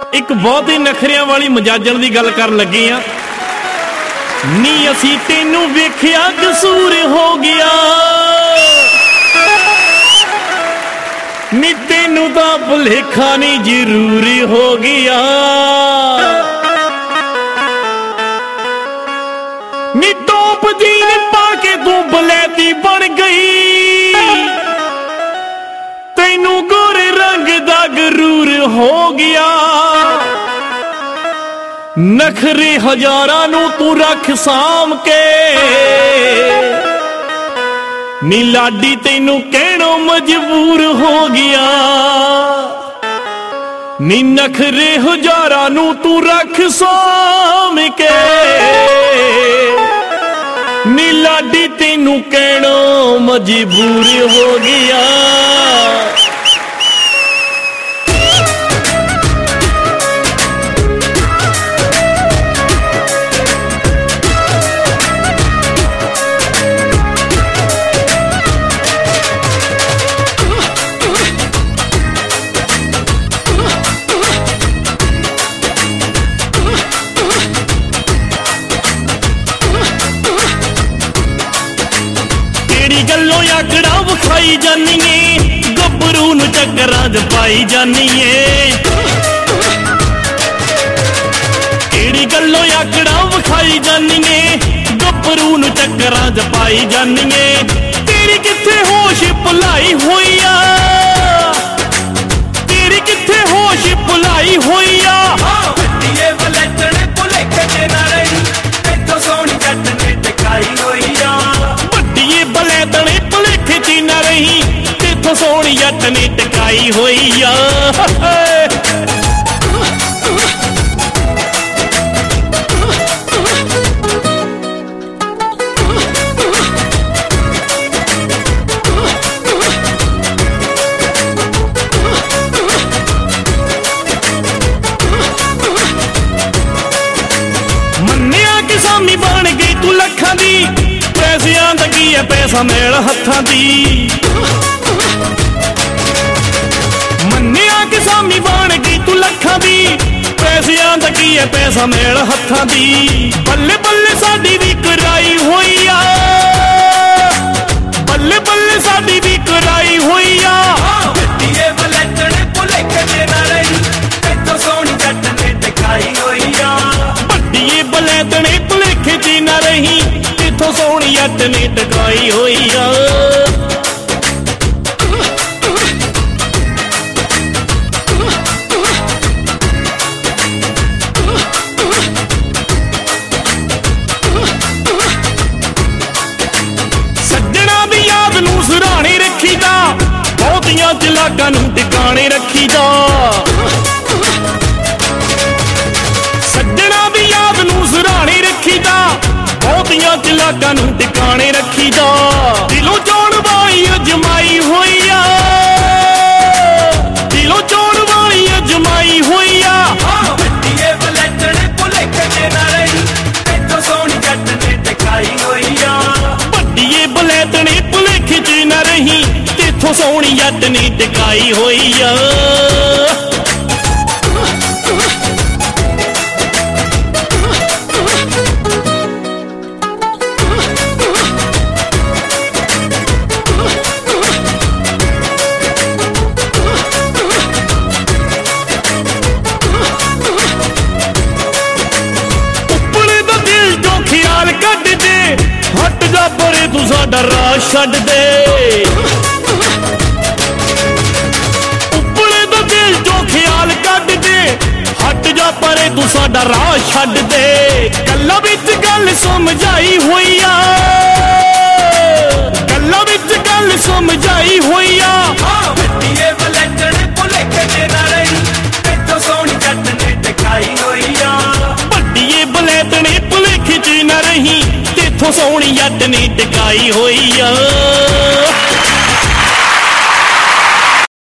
एक बहुत ही नखरियां वाली मजाजन की गल कर लगे आ। नी असी तेनू वेखिया कसूर हो गया, नी तेनू दा भुलेखा नहीं जरूर हो गया। नी टॉप जीन पा के तू बलैती बन गई, तेनू गोरे रंग दा गरूर हो गया। नखरे हजारां नू तू रख साम के, नी लाडी तेनू कहणों मजबूर हो गया। नी नखरे हजारां नू तू रख साम के, नी लाडी तेनू कहणों मजबूर हो गया। गल्लों आकड़ा विखाई जानिए, गभरू नू चक्करां च पाई जानिए। केड़ी गल्लों आकड़ा विखाई जानिए, गभरू नू चक्करां च पाई जानिए। तेरी किथे होश भुलाई होई आ, तेरी किथे होश भुलाई होई आ। ਵੱਡੀਏ ਵਲੈਤਣੇ ਭੁਲੇਖੇ ਤੇ ਨਾ ਰਹੀ, ਇੱਥੋਂ ਸੋਹਣੀ ਜੱਟ ਨੇ ਟਿਕਾਈ ਹੋਈ ਆ। ਵੱਡੀਏ ਬਲੈਤਣੇ ਭੁਲੇਖੇ ਚ ਨਾ ਰਹੀ, ਇੱਥੋਂ ਸੋਹਣੀ ਜੱਟ ਨੇ ਟਿਕਾਈ ਹੋਈ ਆ। सामी बन गई तू लखां दी, पैसियां दा की है पैसा मेल हत्थां दी। मन्निया कि सामी बन गई तू लखां दी, पैसियां दा की है पैसा मेल हत्थां दी। बल्ले बल्ले साडी भी कराई होई आ, बल्ले बल्ले साडी भी कराई होई आ। ਵੱਡੀਏ ਵਲੈਤਣੇ ਭੁਲੇਖੇ ਤੇ ਨਾ ਰਹੀ, ਇੱਥੋਂ ਸੋਹਣੀ ਜੱਟ ਨੇ ਟਿਕਾਈ ਹੋਈ ਆ। ਵੱਡੀਏ ਬਲੈਤਣੇ ਭੁਲੇਖੇ ਚ ਨਾ ਰਹੀ, ਇੱਥੋਂ ਸੋਹਣੀ ਜੱਟ ਨੇ ਟਿਕਾਈ ਹੋਈ ਆ। ਸੱਜਣਾ ਦੀ ਯਾਦ ਨੂੰ ਸਰਾਣੇ ਰੱਖੀਦਾ, ਬਹੁਤੀਆਂ ਚਲਾਕਾਂ ਨੂੰ ਟਿਕਾਣੇ ਰੱਖੀਦਾ। ਸੱਜਣਾ ਦੀ ਯਾਦ ਨੂੰ ਸਰਾਣੇ ਰੱਖੀਦਾ, ਬਹੁਤੀਆਂ ਚਲਾਕਾਂ ਨੂੰ ਟਿਕਾਣੇ ਰੱਖੀਦਾ। ਦਿਲੋਂ ਚੋਣ ਵਾਲੀ ਅਜਮਾਈ ਹੋਈ ਆ, ਦਿਲੋਂ ਚੋਣ ਵਾਲੀ ਅਜਮਾਈ ਹੋਈ ਆ। ਵੱਡੀਏ ਵਲੈਤਣੇ ਭੁਲੇਖੇ ਤੇ ਨਾ ਰਹੀ, ਇੱਥੋਂ ਸੋਹਣੀ ਜੱਟ ਨੇ ਟਿਕਾਈ ਹੋਈ ਆ। ਵੱਡੀਏ ਬਲੈਤਣੇ ਭੁਲੇਖੇ ਚ ਨਾ ਰਹੀ, ਇੱਥੋਂ ਸੋਹਣੀ ਜੱਟ ਨੇ ਟਿਕਾਈ ਹੋਈ ਆ। हट जा परे तू साडा राह छड्ड दे, उपले दा दिल चो ख्याल कढ दे। हट जा परे तू साडा राह छड्ड दे, गल्लां विच गल समझाई होई आ, गल्लां विच गल समझाई होई आ। ਵੱਡੀਏ ਵਲੈਤਣੇ ਭੁਲੇਖੇ ਤੇ ਨਾ ਰਹੀ, ਇੱਥੋਂ ਸੋਹਣੀ ਜੱਟ ਨੇ ਟਿਕਾਈ ਹੋਈ ਆ। ਵੱਡੀਏ ਬਲੈਤਣੇ ਭੁਲੇਖੇ ਚ ਨਾ ਰਹੀ, ਇੱਥੋਂ ਸੋਹਣੀ ਜੱਟ ਨੇ ਟਿਕਾਈ ਹੋਈ ਆ।